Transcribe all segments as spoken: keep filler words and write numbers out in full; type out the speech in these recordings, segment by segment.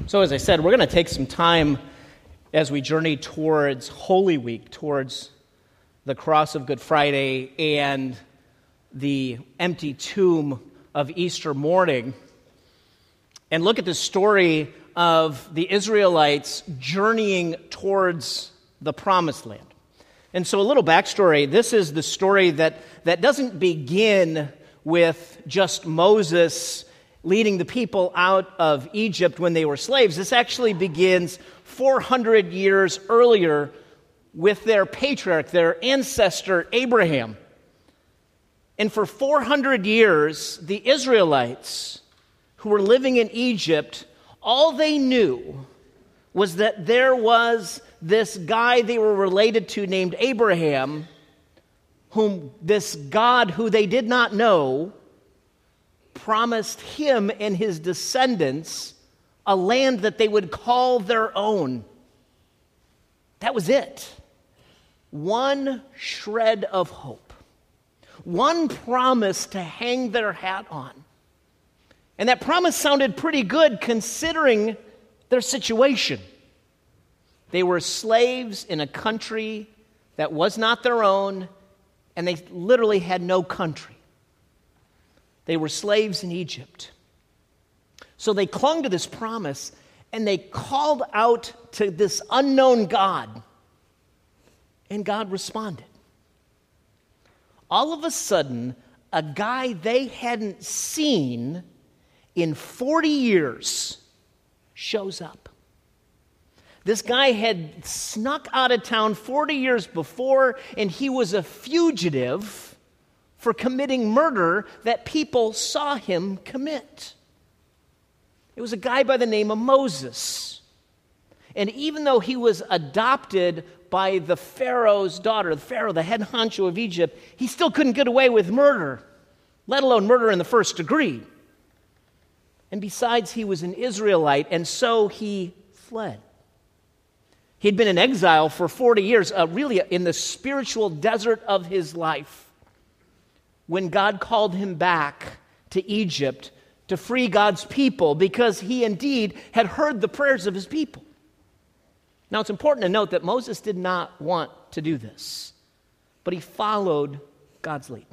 So as I said, we're going to take some time as we journey towards Holy Week, towards the cross of Good Friday and the empty tomb of Easter morning, and look at the story of the Israelites journeying towards the Promised Land. And so a little backstory, this is the story that, that doesn't begin with just Moses leading the people out of Egypt when they were slaves. This actually begins four hundred years earlier with their patriarch, their ancestor Abraham. And for four hundred years, the Israelites who were living in Egypt, all they knew was that there was this guy they were related to named Abraham, whom this God who they did not know promised him and his descendants a land that they would call their own. That was it. One shred of hope. One promise to hang their hat on. And that promise sounded pretty good considering their situation. They were slaves in a country that was not their own, and they literally had no country. They were slaves in Egypt. So they clung to this promise, and they called out to this unknown God, and God responded. All of a sudden, a guy they hadn't seen in forty years shows up. This guy had snuck out of town forty years before, and he was a fugitive for committing murder that people saw him commit. It was a guy by the name of Moses. And even though he was adopted by the Pharaoh's daughter, the Pharaoh, the head honcho of Egypt, he still couldn't get away with murder, let alone murder in the first degree. And besides, he was an Israelite, and so he fled. He'd been in exile for forty years, uh, really in the spiritual desert of his life, when God called him back to Egypt to free God's people because he indeed had heard the prayers of his people. Now, it's important to note that Moses did not want to do this, but he followed God's lead.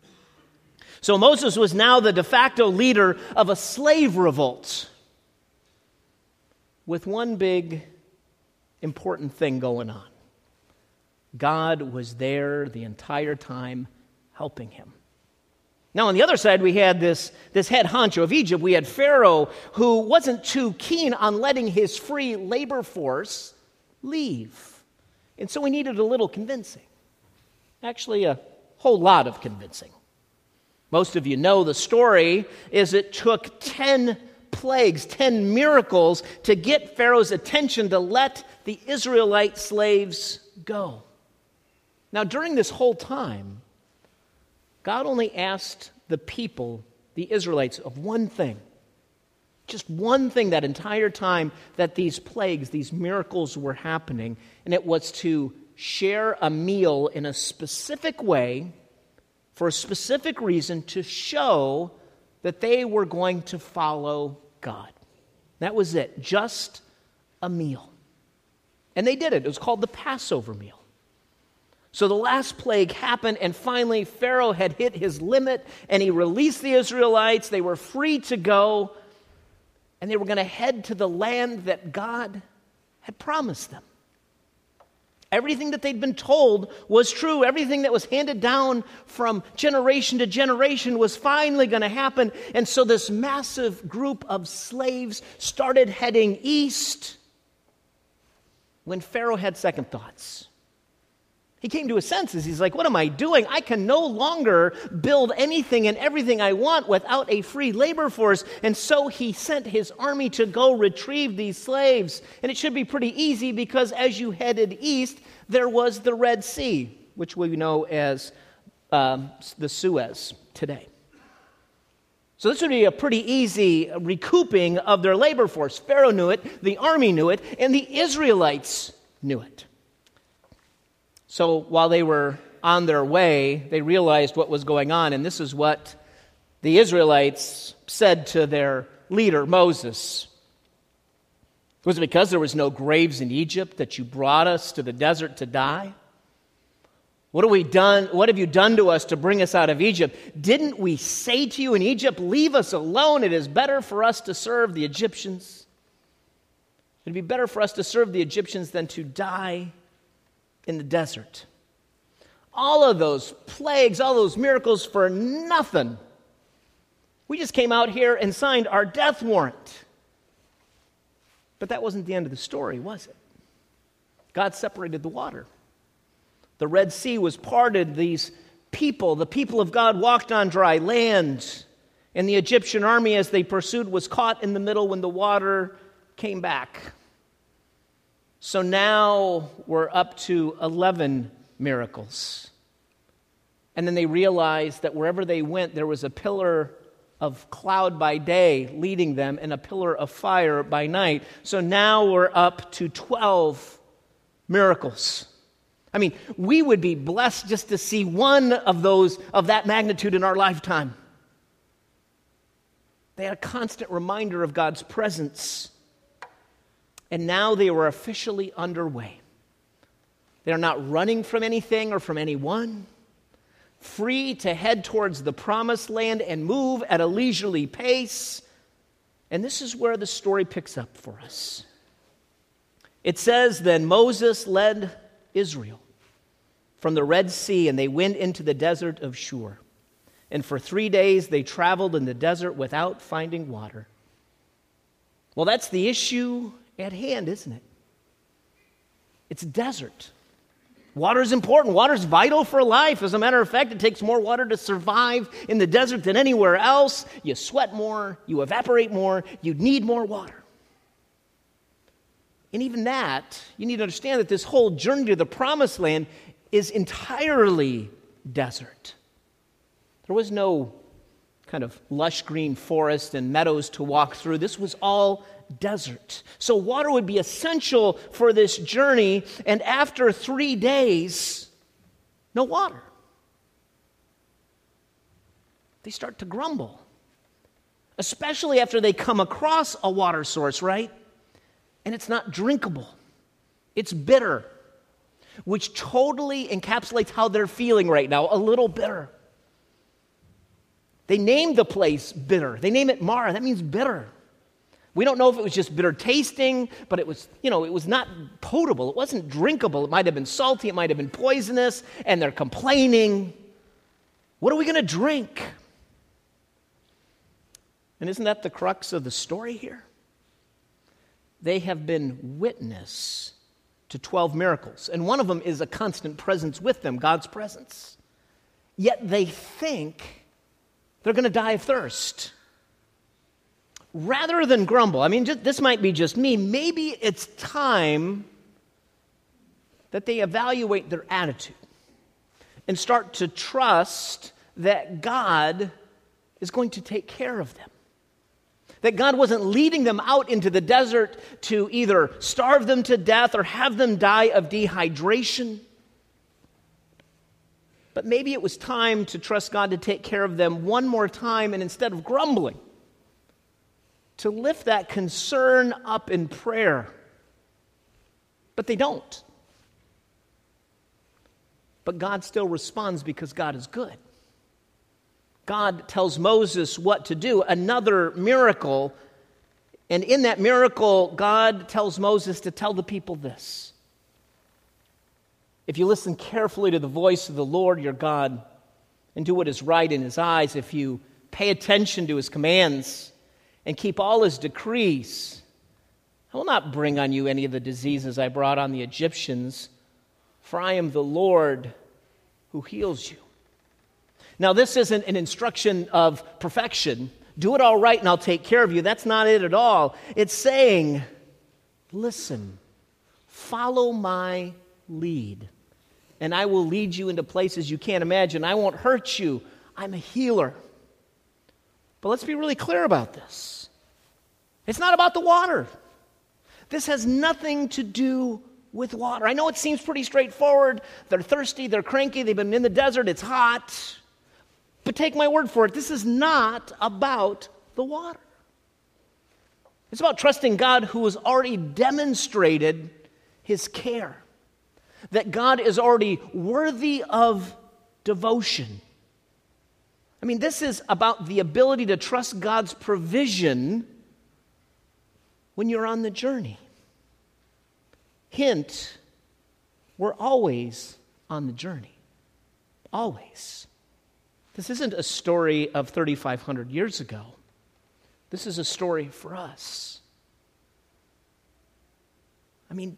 So Moses was now the de facto leader of a slave revolt with one big important thing going on. God was there the entire time helping him. Now, on the other side, we had this, this head honcho of Egypt. We had Pharaoh, who wasn't too keen on letting his free labor force leave. And so we needed a little convincing. Actually, a whole lot of convincing. Most of you know the story is it took ten plagues, ten miracles to get Pharaoh's attention to let the Israelite slaves go. Now, during this whole time, God only asked the people, the Israelites, of one thing. Just one thing that entire time that these plagues, these miracles were happening, and it was to share a meal in a specific way for a specific reason to show that they were going to follow God. That was it, just a meal. And they did it. It was called the Passover meal. So the last plague happened, and finally Pharaoh had hit his limit, and he released the Israelites. They were free to go, and they were going to head to the land that God had promised them. Everything that they'd been told was true. Everything that was handed down from generation to generation was finally going to happen. And so this massive group of slaves started heading east when Pharaoh had second thoughts. He came to his senses. He's like, what am I doing? I can no longer build anything and everything I want without a free labor force. And so he sent his army to go retrieve these slaves. And it should be pretty easy because as you headed east, there was the Red Sea, which we know as um, the Suez today. So this would be a pretty easy recouping of their labor force. Pharaoh knew it, the army knew it, and the Israelites knew it. So while they were on their way, they realized what was going on, and this is what the Israelites said to their leader, Moses. Was it because there was no graves in Egypt that you brought us to the desert to die? What have we done? What have you done to us to bring us out of Egypt? Didn't we say to you in Egypt, leave us alone? It is better for us to serve the Egyptians. It'd be better for us to serve the Egyptians than to die in the desert. All of those plagues, all those miracles for nothing. We just came out here and signed our death warrant. But that wasn't the end of the story, was it? God separated the water. The Red Sea was parted. These people, the people of God, walked on dry land. And the Egyptian army, as they pursued, was caught in the middle when the water came back. So now we're up to eleven miracles. And then they realized that wherever they went, there was a pillar of cloud by day leading them and a pillar of fire by night. So now we're up to twelve miracles. I mean, we would be blessed just to see one of those of that magnitude in our lifetime. They had a constant reminder of God's presence. And now they were officially underway. They are not running from anything or from anyone. Free to head towards the promised land and move at a leisurely pace. And this is where the story picks up for us. It says, then Moses led Israel from the Red Sea, and they went into the desert of Shur. And for three days they traveled in the desert without finding water. Well, that's the issue at hand, isn't it? It's desert. Water is important. Water is vital for life. As a matter of fact, it takes more water to survive in the desert than anywhere else. You sweat more, you evaporate more, you need more water. And even that, you need to understand that this whole journey to the promised land is entirely desert. There was no kind of lush green forest and meadows to walk through. This was all desert. So water would be essential for this journey, and after three days, no water. They start to grumble, especially after they come across a water source, right? And it's not drinkable. It's bitter, which totally encapsulates how they're feeling right now, a little bitter. They named the place bitter. They name it Mara. That means bitter. We don't know if it was just bitter tasting, but it was, you know, it was not potable. It wasn't drinkable. It might have been salty. It might have been poisonous. And they're complaining. What are we going to drink? And isn't that the crux of the story here? They have been witness to twelve miracles. And one of them is a constant presence with them, God's presence. Yet they think they're going to die of thirst. Rather than grumble, I mean, just, this might be just me, maybe it's time that they evaluate their attitude and start to trust that God is going to take care of them. That God wasn't leading them out into the desert to either starve them to death or have them die of dehydration. But maybe it was time to trust God to take care of them one more time, and instead of grumbling, to lift that concern up in prayer. But they don't. But God still responds because God is good. God tells Moses what to do, another miracle. And in that miracle, God tells Moses to tell the people this. If you listen carefully to the voice of the Lord your God and do what is right in his eyes, if you pay attention to his commands and keep all his decrees, I will not bring on you any of the diseases I brought on the Egyptians, for I am the Lord who heals you. Now, this isn't an instruction of perfection. Do it all right and I'll take care of you. That's not it at all. It's saying, listen, follow my lead, and I will lead you into places you can't imagine. I won't hurt you. I'm a healer. But let's be really clear about this. It's not about the water. This has nothing to do with water. I know it seems pretty straightforward. They're thirsty, they're cranky, they've been in the desert, it's hot. But take my word for it, this is not about the water. It's about trusting God who has already demonstrated his care, that God is already worthy of devotion. I mean, this is about the ability to trust God's provision when you're on the journey. Hint, we're always on the journey. Always. This isn't a story of thirty-five hundred years ago. This is a story for us. I mean,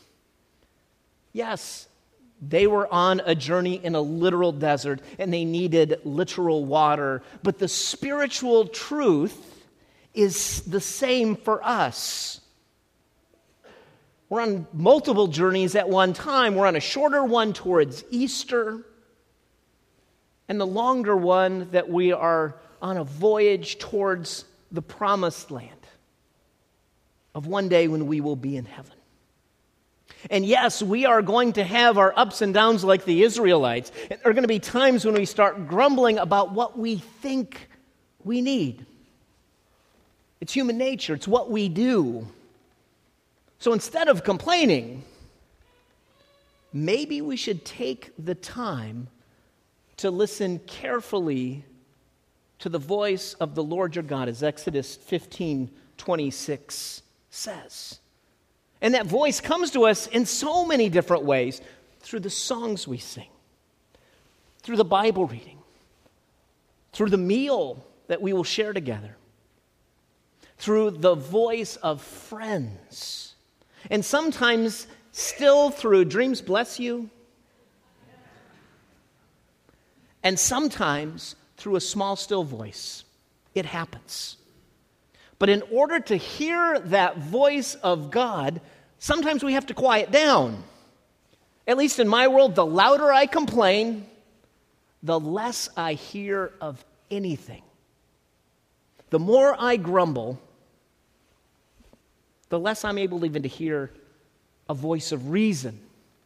yes, they were on a journey in a literal desert and they needed literal water, but the spiritual truth is the same for us. We're on multiple journeys at one time. We're on a shorter one towards Easter, and the longer one that we are on a voyage towards the promised land of one day when we will be in heaven. And yes, we are going to have our ups and downs like the Israelites. And there are going to be times when we start grumbling about what we think we need. It's human nature. It's what we do. So instead of complaining, maybe we should take the time to listen carefully to the voice of the Lord your God, as Exodus fifteen twenty-six says. And that voice comes to us in so many different ways, through the songs we sing, through the Bible reading, through the meal that we will share together, through the voice of friends, and sometimes still through dreams bless you, and sometimes through a small, still voice. It happens. But in order to hear that voice of God, sometimes we have to quiet down. At least in my world, the louder I complain, the less I hear of anything. The more I grumble, the less I'm able even to hear a voice of reason.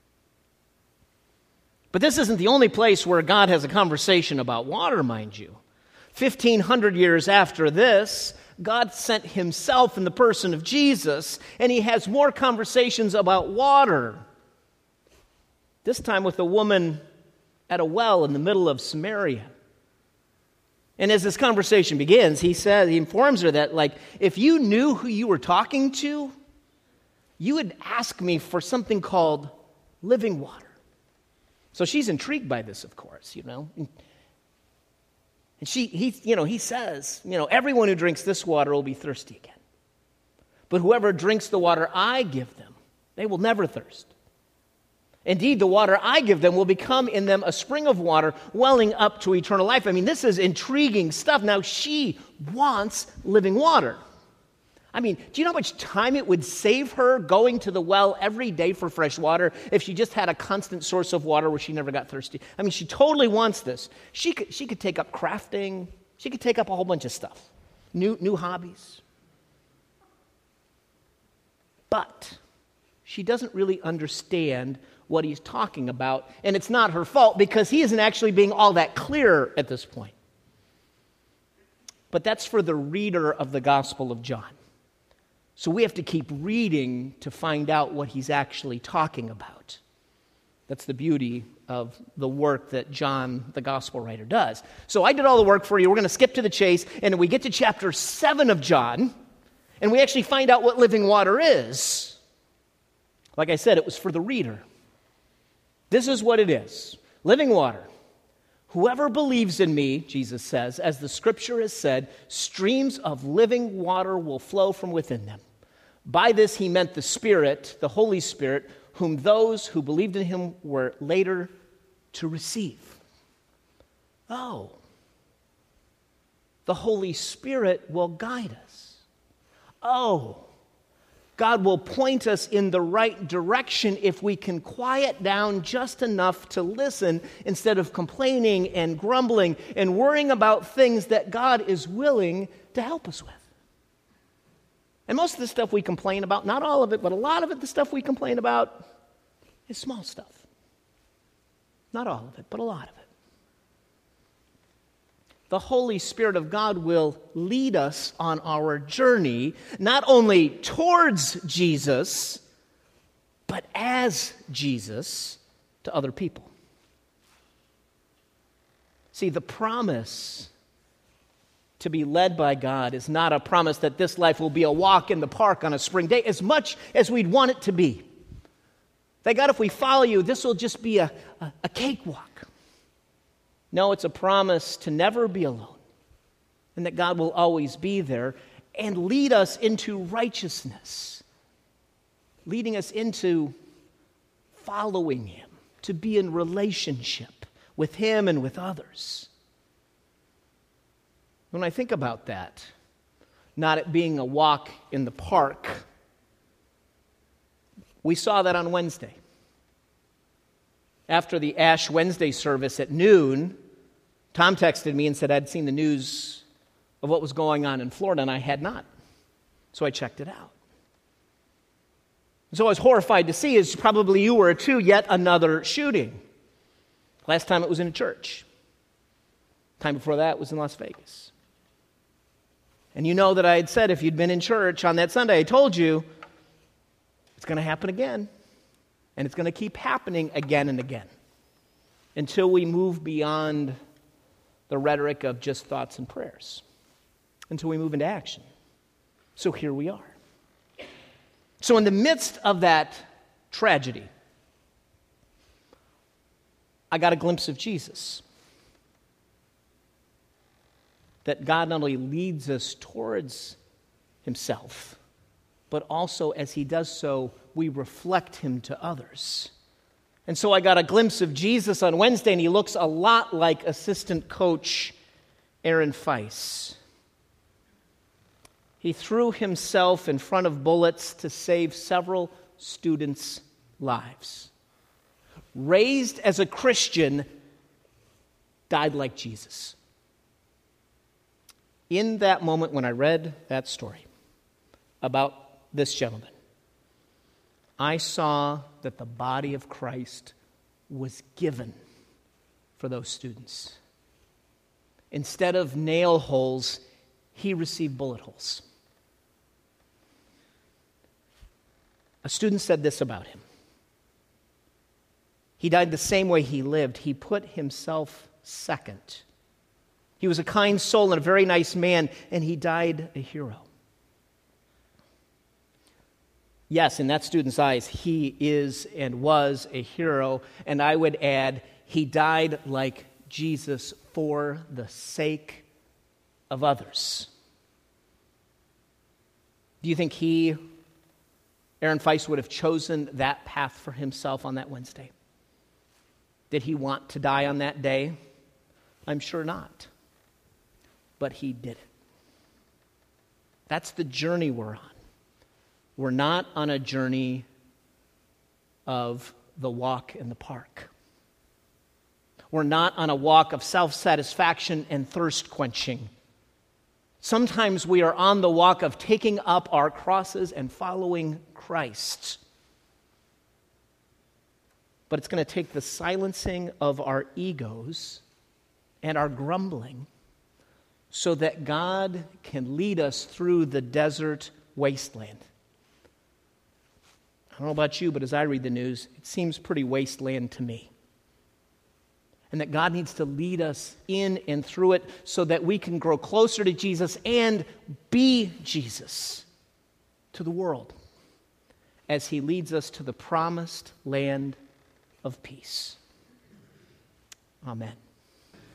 But this isn't the only place where God has a conversation about water, mind you. fifteen hundred years after this, God sent himself in the person of Jesus, and he has more conversations about water. This time with a woman at a well in the middle of Samaria. And as this conversation begins, he says, he informs her that, like, if you knew who you were talking to, you would ask me for something called living water. So she's intrigued by this, of course, you know. And she, he, you know, he says, you know, everyone who drinks this water will be thirsty again. But whoever drinks the water I give them, they will never thirst. Indeed, the water I give them will become in them a spring of water welling up to eternal life. I mean, this is intriguing stuff. Now, she wants living water. I mean, do you know how much time it would save her going to the well every day for fresh water if she just had a constant source of water where she never got thirsty? I mean, she totally wants this. She could, she could take up crafting. She could take up a whole bunch of stuff, new, new hobbies. But she doesn't really understand what he's talking about, and it's not her fault because he isn't actually being all that clear at this point. But that's for the reader of the Gospel of John. So we have to keep reading to find out what he's actually talking about. That's the beauty of the work that John, the gospel writer, does. So I did all the work for you. We're going to skip to the chase, and we get to chapter seven of John, and we actually find out what living water is. Like I said, it was for the reader. This is what it is. Living water. Whoever believes in me, Jesus says, as the scripture has said, streams of living water will flow from within them. By this he meant the Spirit, the Holy Spirit, whom those who believed in him were later to receive. Oh, the Holy Spirit will guide us. Oh, God will point us in the right direction if we can quiet down just enough to listen instead of complaining and grumbling and worrying about things that God is willing to help us with. And most of the stuff we complain about, not all of it, but a lot of it, the stuff we complain about is small stuff. Not all of it, but a lot of it. the Holy Spirit of God will lead us on our journey, not only towards Jesus, but as Jesus to other people. See, the promise to be led by God is not a promise that this life will be a walk in the park on a spring day, as much as we'd want it to be. Thank God, if we follow you, this will just be a, a, a cakewalk. No, it's a promise to never be alone, and that God will always be there and lead us into righteousness, leading us into following Him, to be in relationship with Him and with others. When I think about that, not it being a walk in the park, we saw that on Wednesday. After the Ash Wednesday service at noon, Tom texted me and said I'd seen the news of what was going on in Florida, and I had not. So I checked it out. So I was horrified to see, as probably you were too, yet another shooting. Last time it was in a church. Time before that was in Las Vegas. And you know that I had said if you'd been in church on that Sunday, I told you it's going to happen again. And it's going to keep happening again and again until we move beyond the rhetoric of just thoughts and prayers, until we move into action. So here we are. So in the midst of that tragedy, I got a glimpse of Jesus. That God not only leads us towards Himself, but also as He does so, we reflect Him to others. And so I got a glimpse of Jesus on Wednesday, and He looks a lot like assistant coach Aaron Feis. He threw himself in front of bullets to save several students' lives. Raised as a Christian, died like Jesus. In that moment when I read that story about this gentleman, I saw that the body of Christ was given for those students. Instead of nail holes, he received bullet holes. A student said this about him. He died the same way he lived. He put himself second. He was a kind soul and a very nice man, and he died a hero. Yes, in that student's eyes, he is and was a hero, and I would add, he died like Jesus for the sake of others. Do you think he, Aaron Feis, would have chosen that path for himself on that Wednesday? Did he want to die on that day? I'm sure not. But he did it. That's the journey we're on. We're not on a journey of the walk in the park. We're not on a walk of self-satisfaction and thirst quenching. Sometimes we are on the walk of taking up our crosses and following Christ. But it's going to take the silencing of our egos and our grumbling so that God can lead us through the desert wasteland. I don't know about you, but as I read the news, it seems pretty wasteland to me. And that God needs to lead us in and through it so that we can grow closer to Jesus and be Jesus to the world as He leads us to the promised land of peace. Amen.